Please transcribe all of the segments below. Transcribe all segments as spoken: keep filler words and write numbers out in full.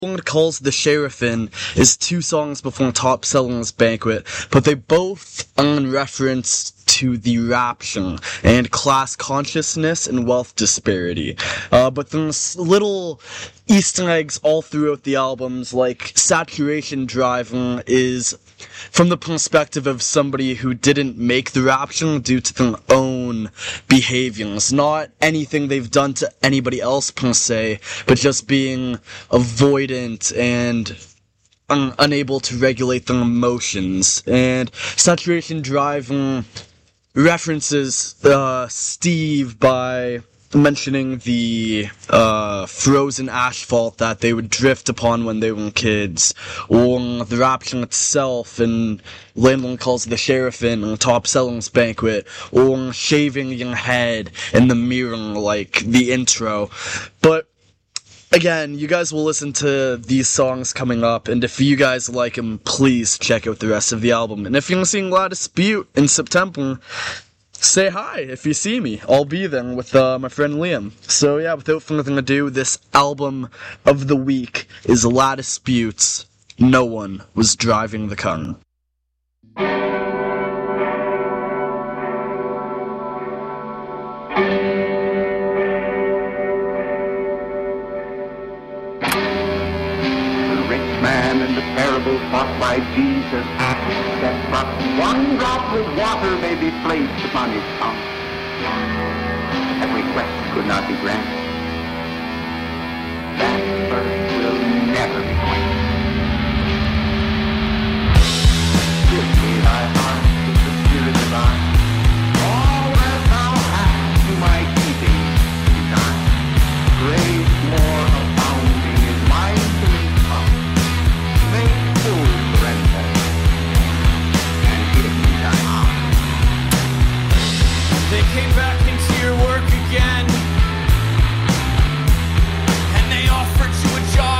One Calls the Sheriff In is two songs before Top Selling's Banquet, but they both earn reference to the rapture and class consciousness and wealth disparity. Uh, but there's little Easter eggs all throughout the albums, like Saturation Driver is from the perspective of somebody who didn't make the rapture due to their own behaviors. Not anything they've done to anybody else per se, but just being avoidant and un- unable to regulate their emotions. And Saturation Driver references uh, Steve by mentioning the uh, frozen asphalt that they would drift upon when they were kids, or the rapture itself, and Landlord Calls the Sheriff In, or Top Selling's Banquet, or shaving your head in the mirror like the intro. But again, you guys will listen to these songs coming up, and if you guys like them, please check out the rest of the album. And if you're seeing La Dispute in September, say hi if you see me. I'll be there with uh, my friend Liam. So yeah, without further ado, this album of the week is La Dispute's No One Was Driving the Car. Taught by Jesus asked that but one drop of water may be placed upon his tongue. That request could not be granted. That thirst will never be quenched. Give me thy heart with the spirit divine. All that thou hast to my keeping design. Grace more abounding in my infinite tongue. Make full surrender and give me thy heart. They came back into your work again, and they offered you a job.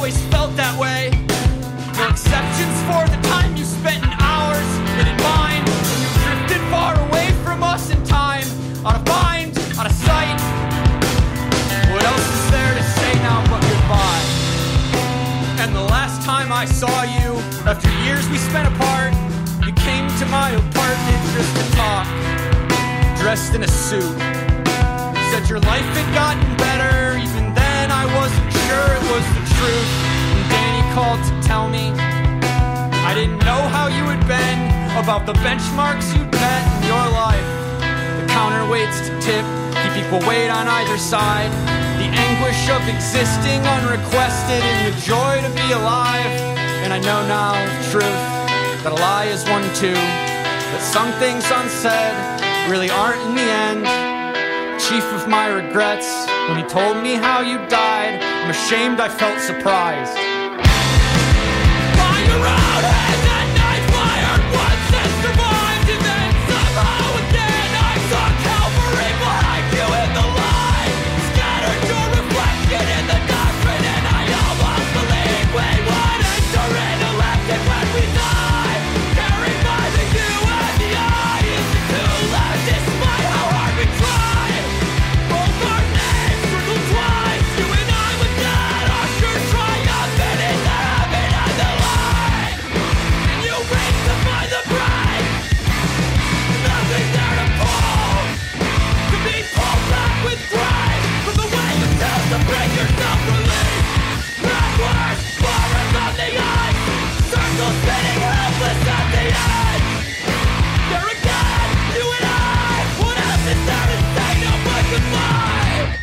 always felt that way. No exceptions for the time you spent in ours and in mine. And you drifted far away from us in time, out of mind, out of sight. What else is there to say now but goodbye? And the last time I saw you, after years we spent apart, you came to my apartment just to talk, dressed in a suit. You said your life had gotten better. Even then I wasn't sure it was the truth. And Danny called to tell me I didn't know how you had been, about the benchmarks you'd met in your life. The counterweights to tip, keep equal weight on either side. The anguish of existing unrequested and the joy to be alive. And I know now the truth, that a lie is one too. That some things unsaid really aren't in the end. Chief of my regrets, when he told me how you died, I'm ashamed I felt surprised. Flying around and that night fired once and survived. And then somehow again I saw Calvary behind you in the light. Scattered your reflection in the doctrine, and I almost believe we would enter into elected when we die. Carried by the you and the I, is it too late despite how hard we try? Both our names circled twice, you and I with that usher triumphant in the heaven of the light. And you reach to find the bride, nothing there to pull, to be pulled back with pride from the way you tell to bring yourself release. Backwards, forward from the ice, circles spinning helpless at the edge. There again, you and I, what else is there to say no but goodbye?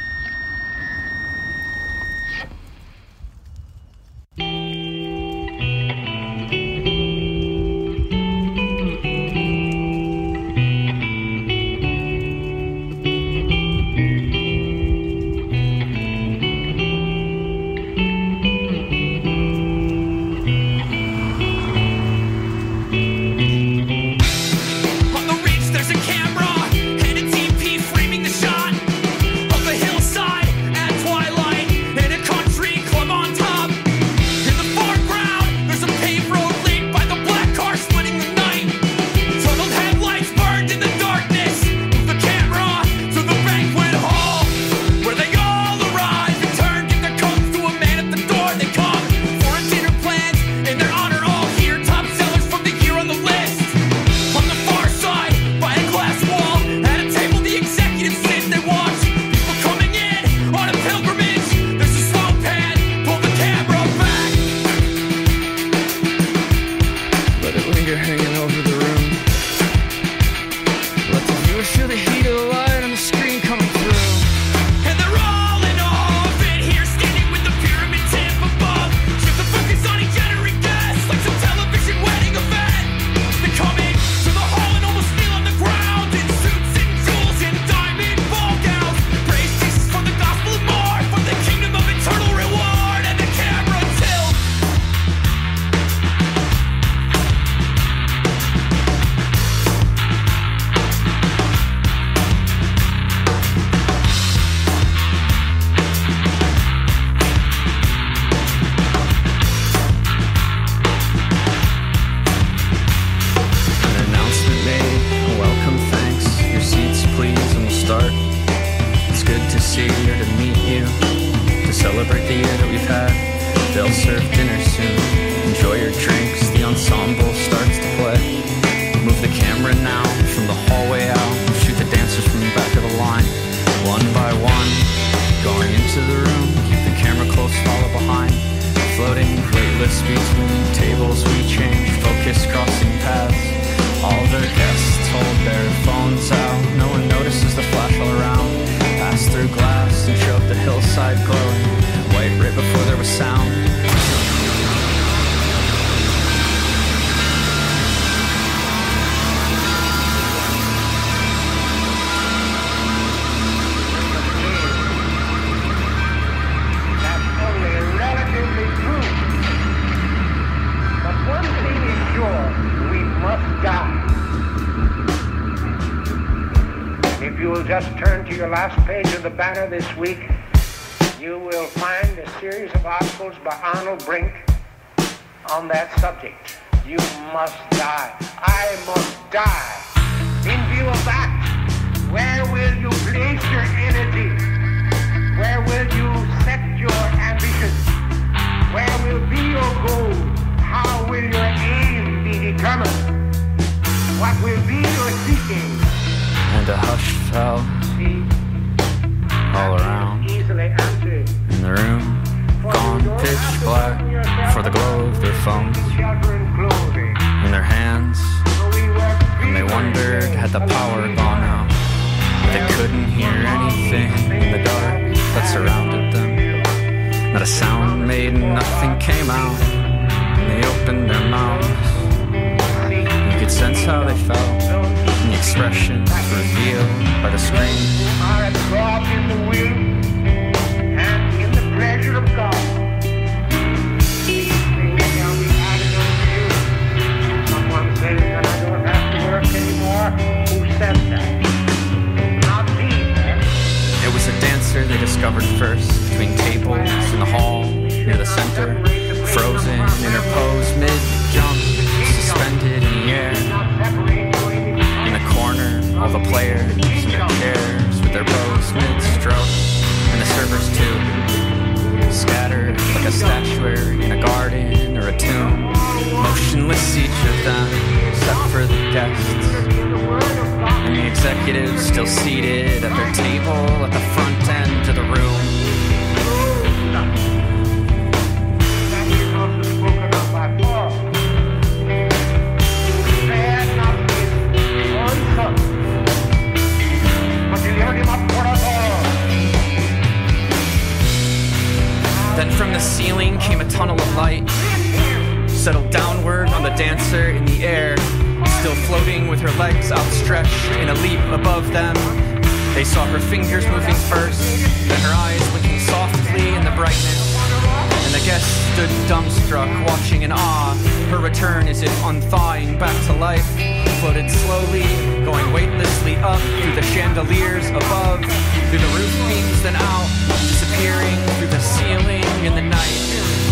On the reach there's a camera and a T P framing the shot of a hillside at twilight in a country club on top. In the foreground there's a paved road lit by the black car splitting the night. Tunneled headlights burned in the darkness. Move the camera to the banquet hall where they all arrive in turn. Give their coats to a man at the door. They come for a dinner planned in their honor. All here, top sellers from the year on the list. On the far side, by a glass wall, at a table the executives sit. They watch people coming in on a pilgrimage. There's a slow pan, pull the camera back. Let it linger hanging over the room. Let the viewer feel the heat of the light on the screen coming through. And they're all in awe of it here, standing with the pyramid tip above. Shift the focus on each entering guest, like some television wedding event. They come in to the hall and almost kneel on the ground in suits and jewels and diamond ball gowns. Praise Jesus for the gospel and more, for the kingdom of eternal reward. And the camera tilts. An announcement made, a welcome thanks. Your seats please and we'll start. It's good to see you, to meet you, to celebrate the year that we've had. They'll serve dinner soon. Enjoy your drinks, the ensemble starts to play. Move the camera now from the hallway out. Shoot the dancers from the back of the line. One by one, going into the room. Keep the camera close, follow behind. Floating weightless between tables we change. Focus crossing paths. All their guests hold their phones out. No one notices the flash all around. Pass through glass and show up the hillside glowing. White right before there was sound. That's only relatively true. But one thing is sure, we must die. And if you will just turn to your last page of the banner this week, you will find a series of articles by Arnold Brink on that subject. You must die. I must die. In view of that, where will you place your energy? Where will you set your ambition? Where will be your goal? How will your aim be determined? What will be your seeking? And a hush fell See, all around easily answered. in the room, gone pitch black for the glow of their phones Shelter and clothing. in their hands, So we were and they wondered, had the power gone out? They couldn't hear anything in the dark that surrounded them. Not a sound made, nothing came out, and they opened their mouths. You could sense how they felt, and the expressions revealed by the screen. are absorbed in the will and in the pleasure of God. These things shall be added unto you. Someone says that I don't have to work anymore. Who said that? Not Jesus. It was a dancer they discovered first, between tables in the hall near the center, frozen in her pose mid-jump, suspended in the air. In the corner, all the players in their chairs with their bows mid-stroke, and the servers too, scattered like a statuary in a garden or a tomb, motionless each of them, except for the guests. And the executives still seated at their table at the front end of the room. That is also spoken of by Paul. Spared not his own son, but delivered him up for us all. Then from the ceiling came a tunnel of light, settled downward on the dancer in the air, still floating with her legs outstretched in a leap above them. They saw her fingers moving first, then her eyes blinking softly in the brightness. And the guests stood dumbstruck, watching in awe. Her return as if unthawing back to life, floated slowly, going weightlessly up through the chandeliers above, through the roof beams, then out, disappearing through the ceiling in the night.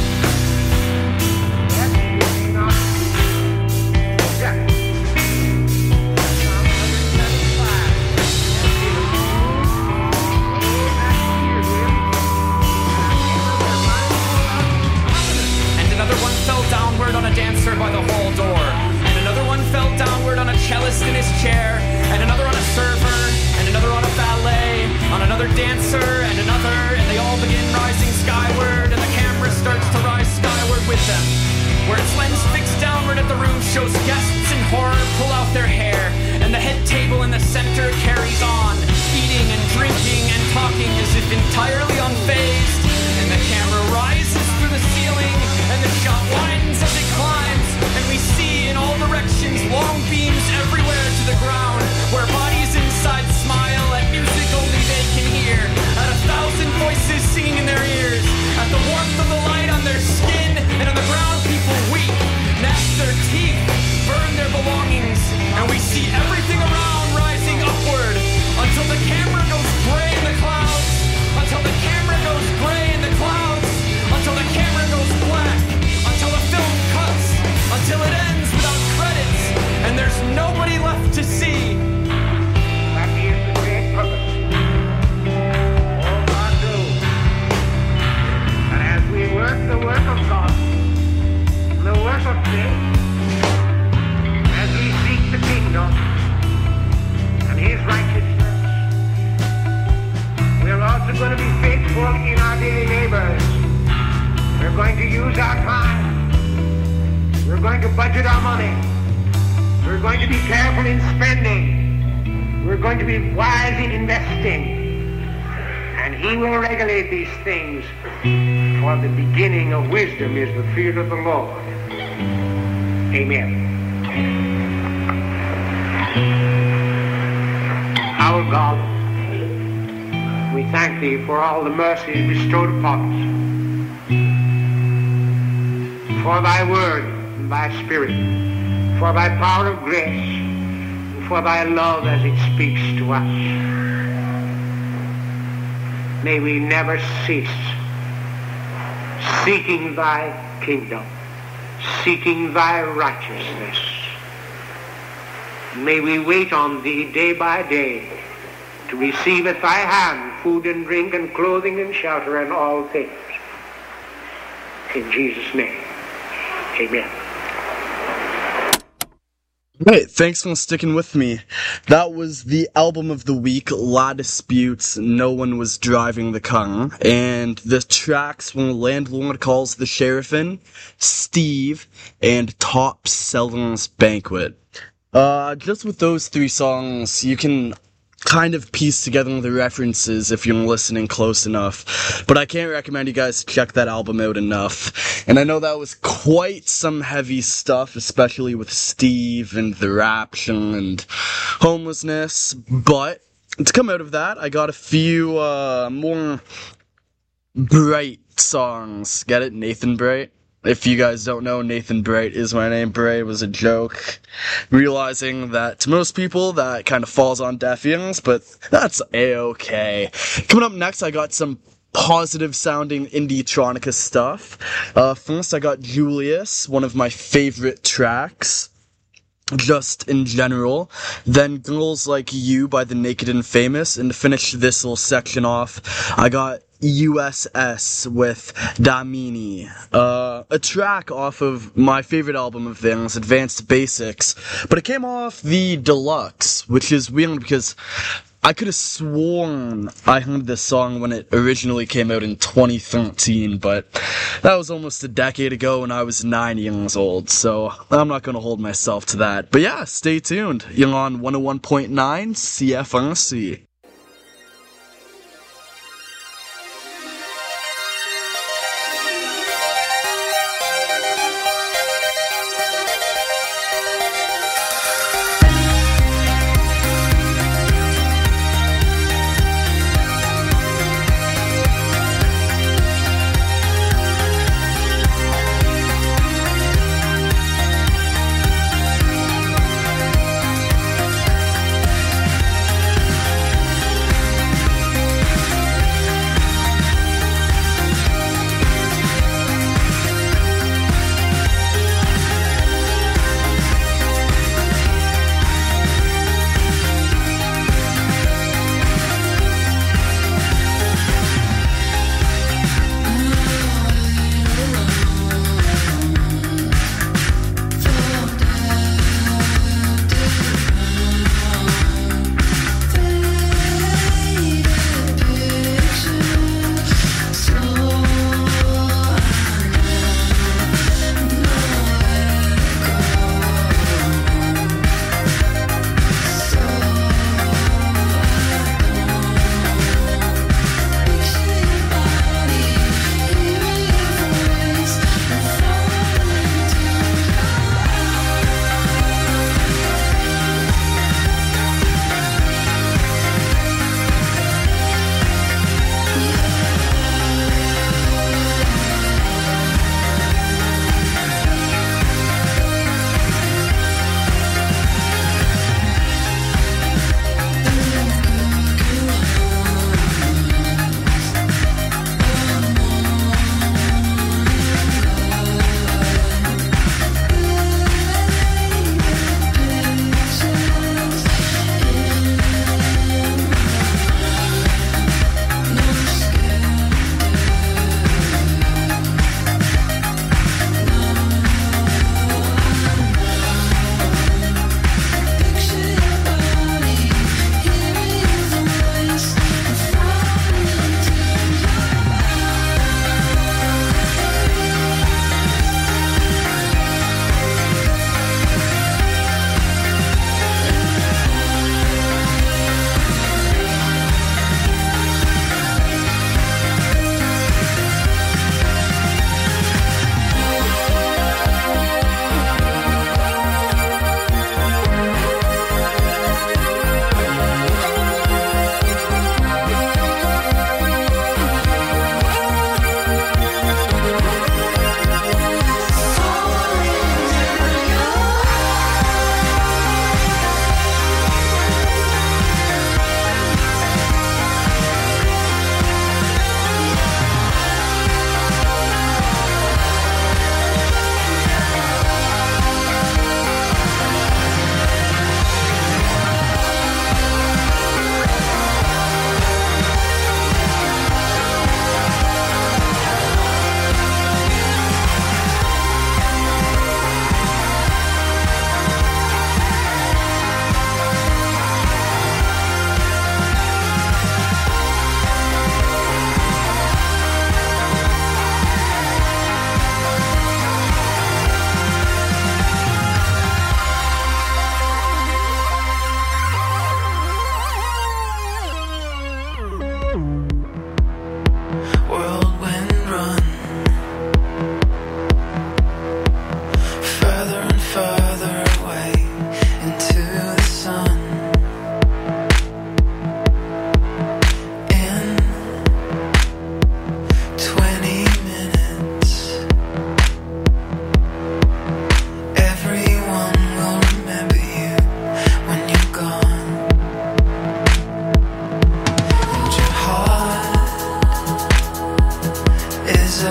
On a dancer by the hall door, and another one fell downward on a cellist in his chair, and another on a server, and another on a valet, on another dancer, and another, and they all begin rising skyward, and the camera starts to rise skyward with them, where its lens fixed downward at the roof shows guests in horror pull out their hair, and the head table in the center carries on, eating and drinking and talking as if entirely unfazed, and the camera rises through the ceiling, and the shot widens as it climbs, and we see in all directions long beams everywhere to the ground, where bodies inside smile at music only they can hear, at a thousand voices singing in their ears, at the warmth of the light on their skin, and on the ground people weep, gnash their teeth, burn their belongings, and we see everything around rising upward, until the camera goes gray in the clouds, until the camera goes gray in the clouds, until the camera goes black, until the film cuts, until it ends without credits, and there's nobody left to see. That is the great purpose. All God do. And as we work the work of God, the work of faith, as we seek the kingdom and His righteousness, we're also going to be faithful in our daily labors. We're going to use our time. We're going to budget our money. We're going to be careful in spending. We're going to be wise in investing. And He will regulate these things. For the beginning of wisdom is the fear of the Lord. Amen. Our God, we thank Thee for all the mercies bestowed upon us, for Thy word and Thy spirit, for Thy power of grace, and for Thy love as it speaks to us. may we never cease seeking thy kingdom, seeking thy righteousness. May we wait on thee day by day to receive at thy hand food and drink and clothing and shelter and all things. In Jesus' name, amen. Right, thanks for sticking with me. That was the album of the week, La Disputes, No One Was Driving the Car, and the tracks from Landlord Calls the Sheriff In, Steve, and Top Sellers Banquet. Uh, just with those three songs, you can kind of piece together the references if you're listening close enough, but I can't recommend you guys check that album out enough. And I know that was quite some heavy stuff, especially with Steve and the rapture and homelessness, but to come out of that, I got a few uh, more bright songs. Get it? Nathan Bright? If you guys don't know, Nathan Bright is my name. Bright was a joke. Realizing that to most people, that kind of falls on deaf ears, but that's a-okay. Coming up next, I got some positive sounding indie-tronica stuff. Uh, first, I got Julius, one of my favorite tracks, just in general. Then Girls Like You by The Naked and Famous. And to finish this little section off, I got U S S with Damini, uh, a track off of my favorite album of theirs, Advanced Basics, but it came off the deluxe, which is weird because I could have sworn I heard this song when it originally came out in twenty thirteen, but that was almost a decade ago and I was nine years old, so I'm not gonna hold myself to that. But yeah, stay tuned. You're on one oh one point nine C F R C.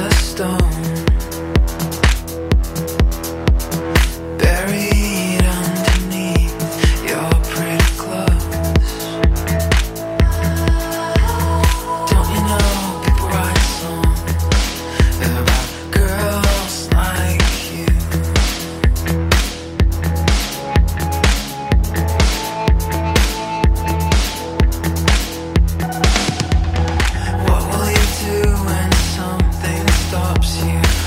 a stone, buried underneath your pretty clothes. Don't you know people write songs about girls like you? What will you do when something stops you?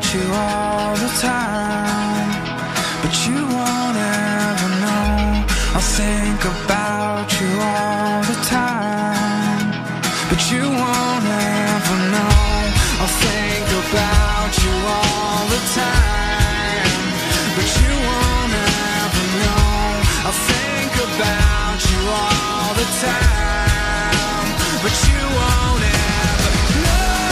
you all the time, but you won't ever know. I'll think about you all the time, but you won't ever know. I'll think about you all the time, but you won't ever know. I'll think about you all the time, but you won't ever know.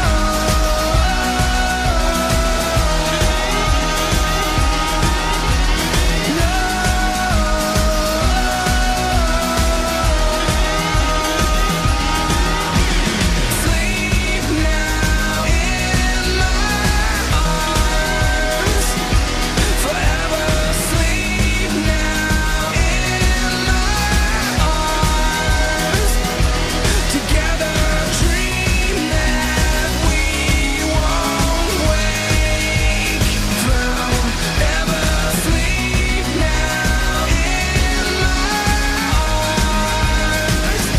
Sleep now in my arms, forever sleep now in my arms. Together dream that we won't wake. Forever sleep now in my arms.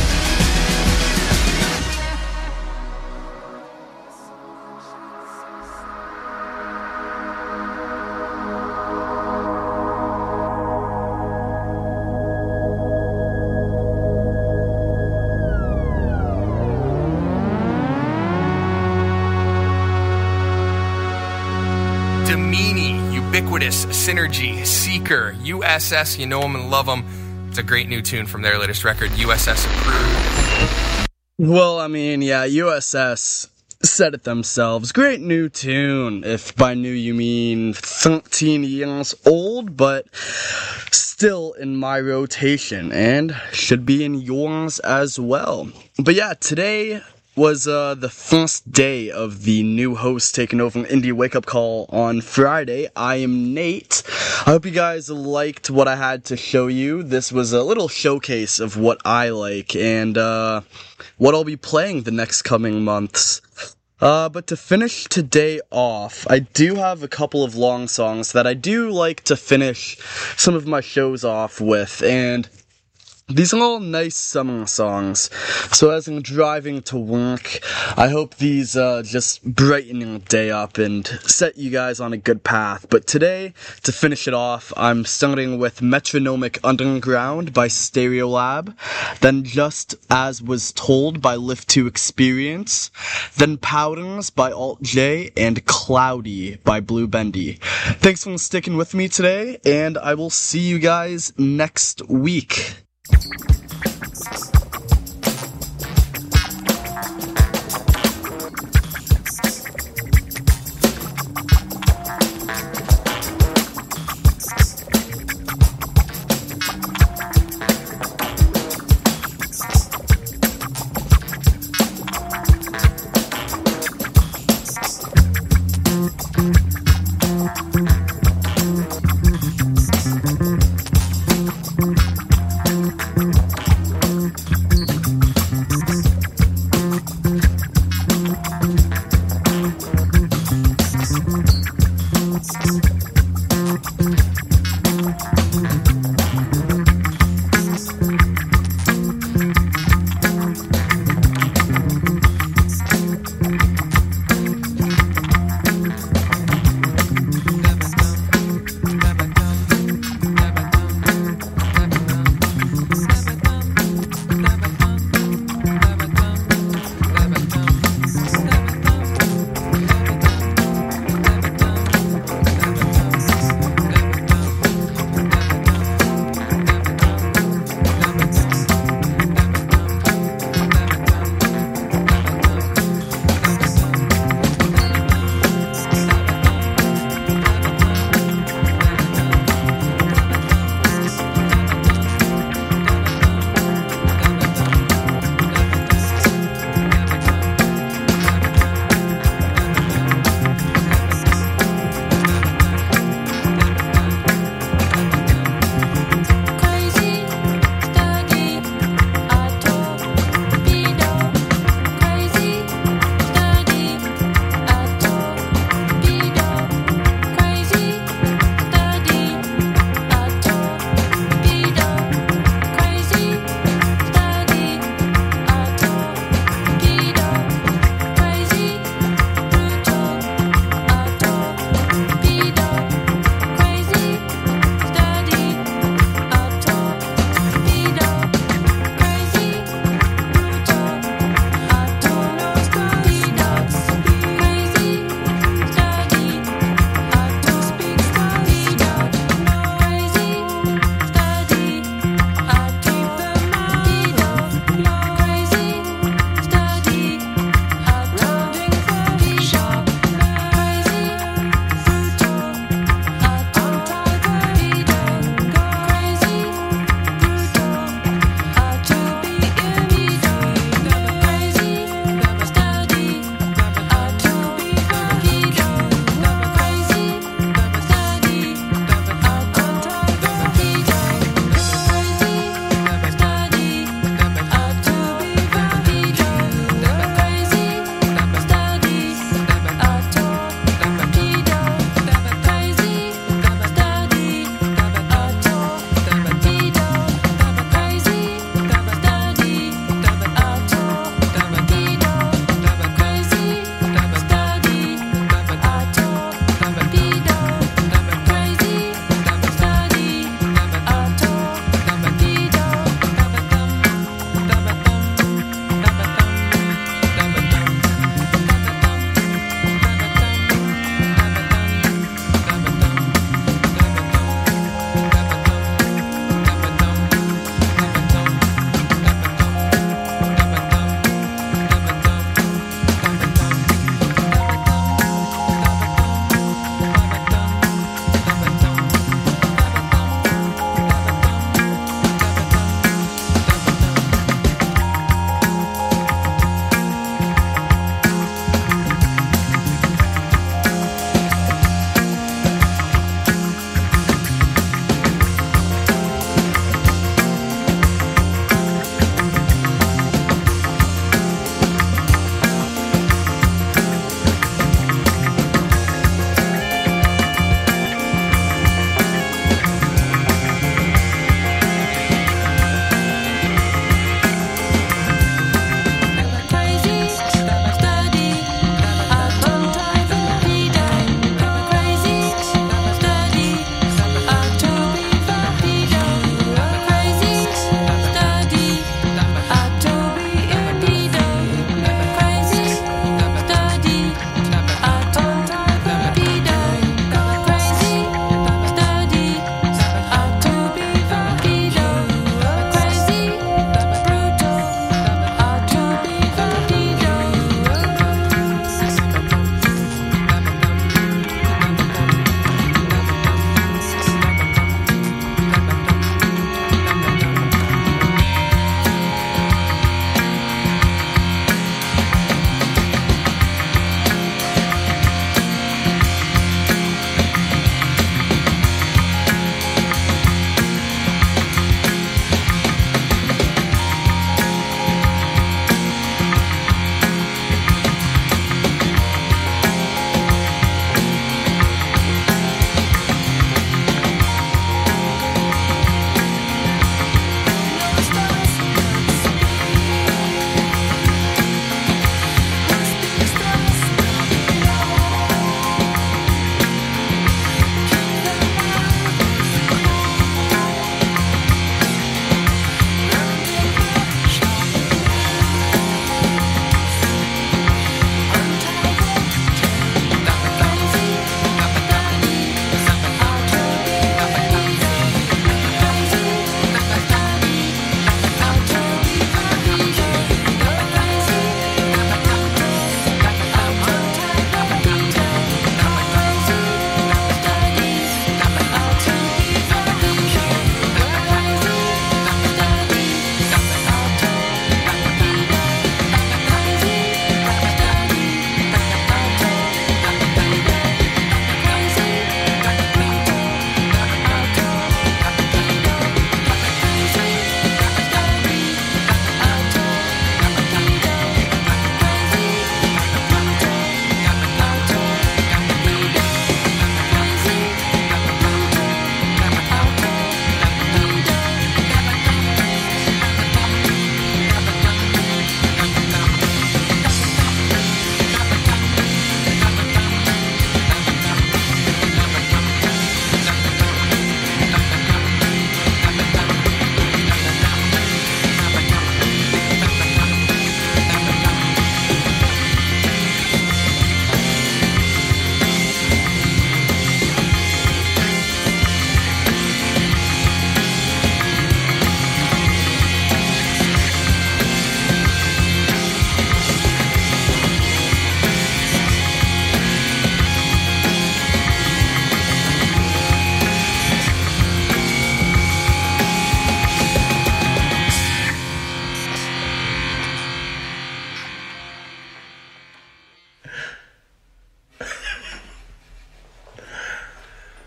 Demini, Ubiquitous, Synergy, Seeker, U S S, you know them and love them. It's a great new tune from their latest record, U S S Approved. Well, I mean, yeah, U S S said it themselves. Great new tune, if by new you mean thirteen years old, but still in my rotation, and should be in yours as well. But yeah, today was uh, the first day of the new host taking over an Indie Wake Up Call on Friday. I am Nate. I hope you guys liked what I had to show you. This was a little showcase of what I like and uh, what I'll be playing the next coming months. Uh, but to finish today off, I do have a couple of long songs that I do like to finish some of my shows off with, and these are all nice summer songs, so as I'm driving to work, I hope these uh, just brighten your day up and set you guys on a good path. But today, to finish it off, I'm starting with Metronomic Underground by Stereolab, then Just As Was Told by Lift to Experience, then Powders by Alt J, and Cloudy by Blue Bendy. Thanks for sticking with me today, and I will see you guys next week.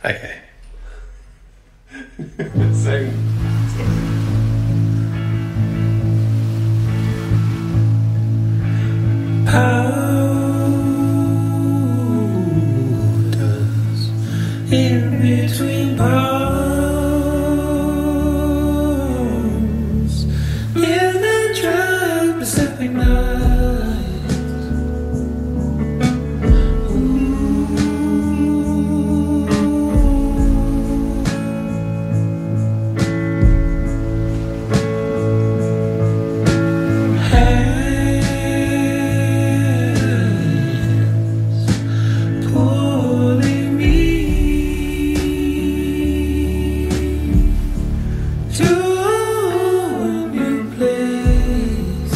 Okay. Sing. Powders in between palms in the dry Pacific night. Pulling me to a new place.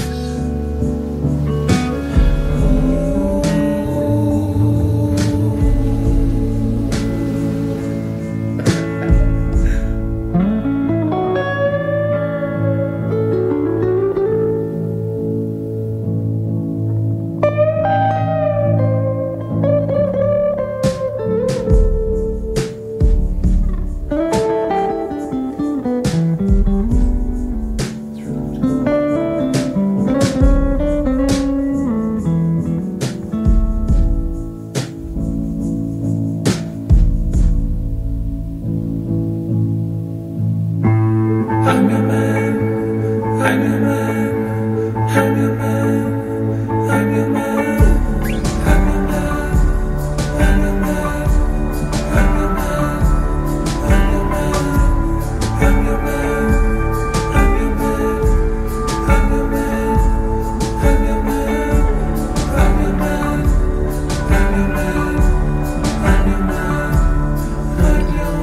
I'm your man, I'm your man, I'm your man, I'm your man, I'm your man, I'm your man, I'm your man, I'm your man, I'm your man, I'm your man, I'm your man, I'm your man, I'm your man, I'm your man, I'm your man, I'm your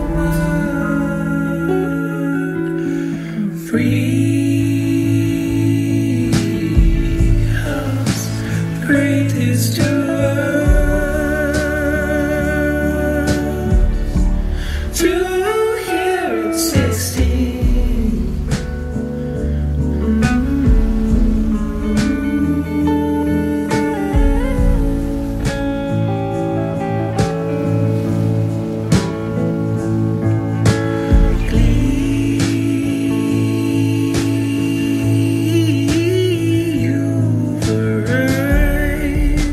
man. Free house, greatest to earth. To hear it sixteen. You've arrived.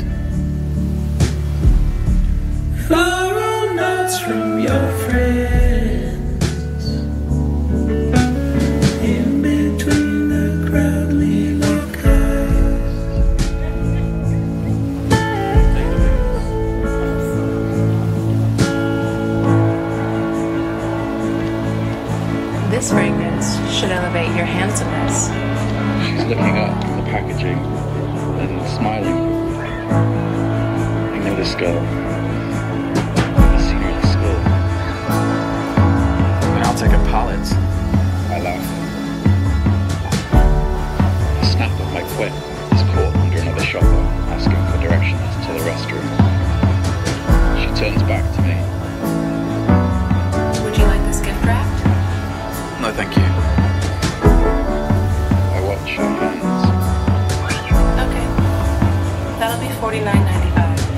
Floral notes from your friends. In between the crowdly look eyes. This fragrance should elevate your handsomeness. She's looking up from the packaging and smiling. I know this girl. I've seen her at school. Then I'll take a pallet. I laugh. A snap of my whip is caught under another shopper, asking for directions to the restroom. She turns back to me. Would you like this gift wrapped? No, thank you. I watch her hands. Okay. That'll be forty-nine ninety-five.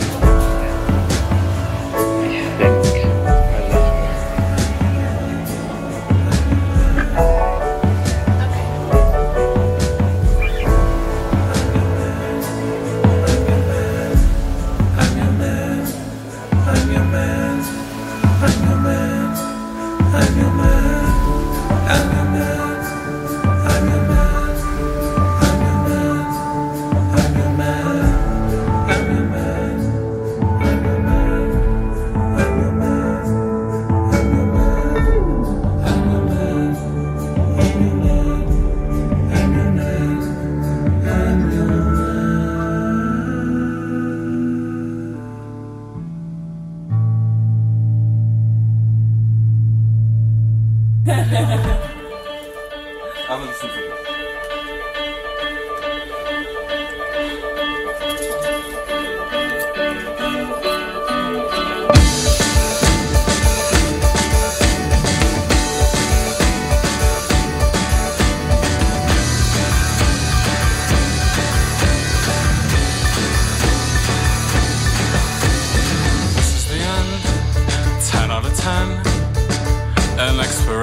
I think I love her. Okay. I'm your man, I'm your man, I'm your man, I'm your man, I'm your man, I'm your man, I'm your man, I'm your man, I'm your man.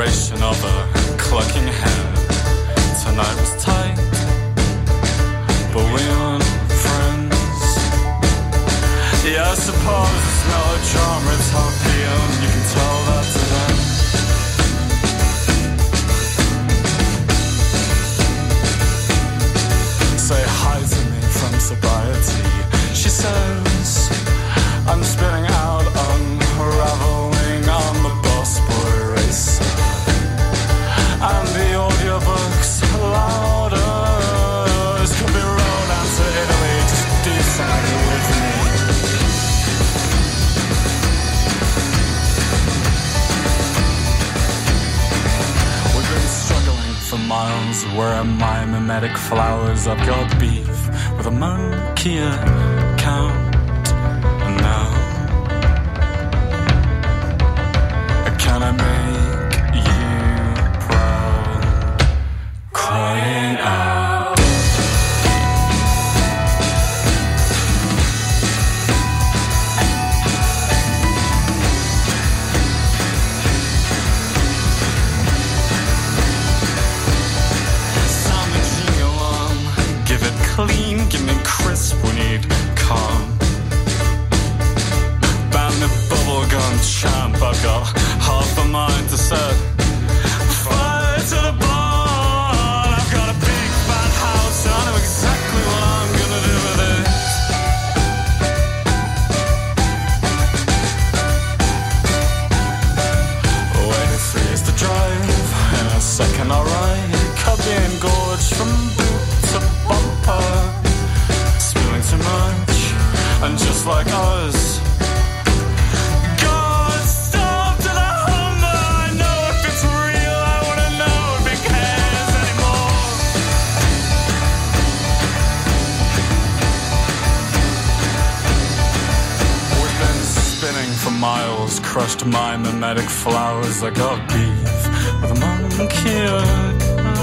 generation of a clucking hand. Tonight was tight, but we aren't friends. Yeah, I suppose it's melodrama, it's happy, and you can tell that to them. Say hi to me from sobriety. She says I'm spinning out, unraveling on the bus boy racer, and the audiobooks louder. This could be rolled down to Italy. Just do something with me. We've been struggling for miles. Where are my mimetic flowers? I've got beef with a monkey account. And now, can I make you proud? Crying out. Sound the jingle on. Give it clean, give me crisp, we need calm. Ban the bubblegum champ, I've got half a mind to set fire to the barn. I've got a big fat house and I know exactly what I'm gonna do with it. eighty-three is the drive, in a second I'll ride. Cut being gorged from boot to bumper, spilling too much, and just like us, God stop to the hummer. I know if it's real, I wanna know if it cares anymore. We've been spinning for miles, crushed my mimetic flowers. I got beef with a monkey.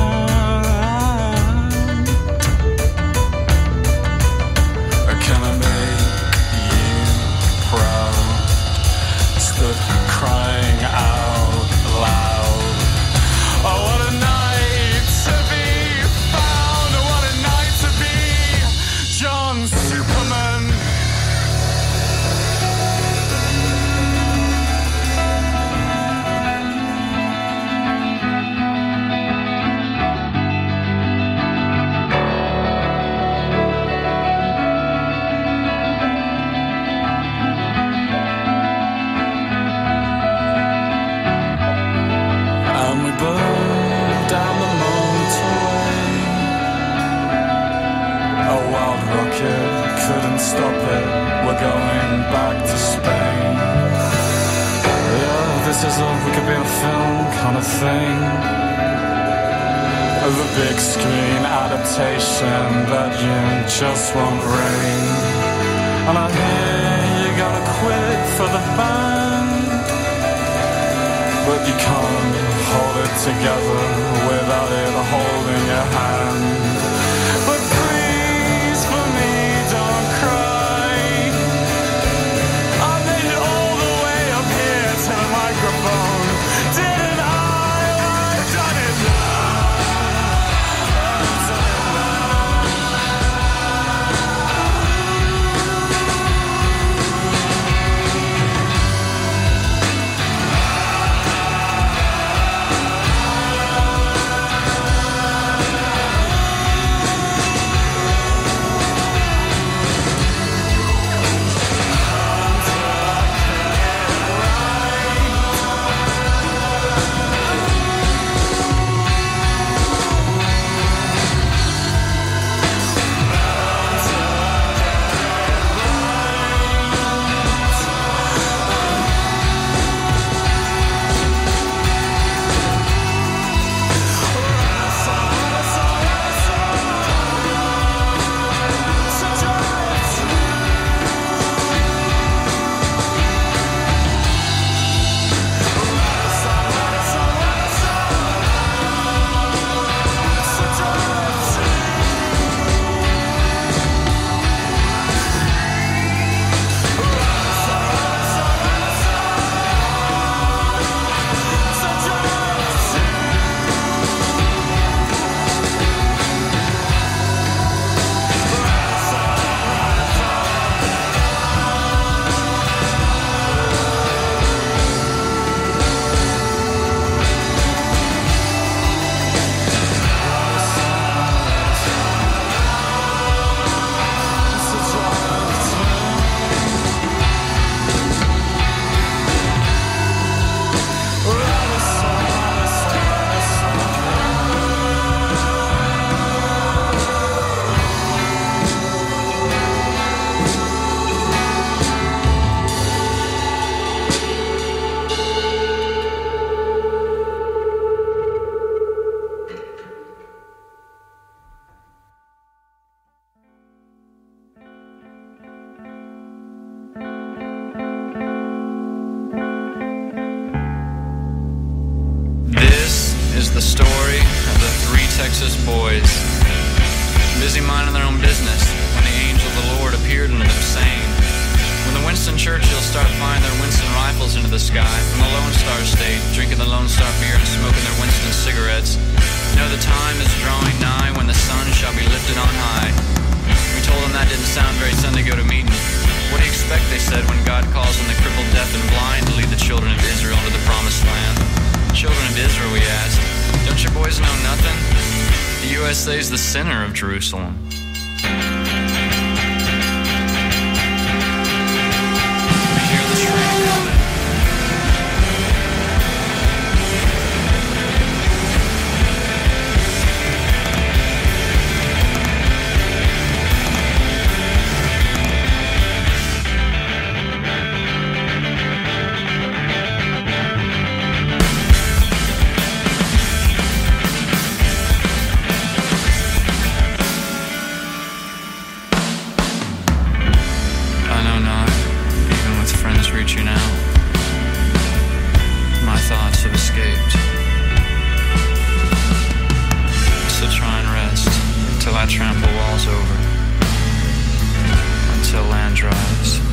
Can I make you proud? Stood crying out loud. Oh, what a night to be found. Oh, what a night to be John Superman. And we burned down the motorway. A wild rocket couldn't stop it. We're going back to Spain. Yeah, this is a we could be a film kind of thing. The big screen adaptation that you just won't ring. And I hear you gotta quit for the band, but you can't hold it together without it holding your hand. But please, for me, don't cry. I made it all the way up here to the microphone. Didn't I? I've done it now. I've done it Texas boys, busy minding their own business when the angel of the Lord appeared unto them, saying, when the Winston Churchills start flying their Winston rifles into the sky from the Lone Star State, drinking the Lone Star beer and smoking their Winston cigarettes, know the time is drawing nigh when the sun shall be lifted on high. We told them that didn't sound very Sunday go to meeting. What do you expect, they said, when God calls on the crippled, deaf, and blind to lead the children of Israel to the promised land? Children of Israel, we asked, don't your boys know nothing? The U S A's the center of Jerusalem. We hear the train coming. Reaching out, my thoughts have escaped. So try and rest till I trample walls over, until land dries.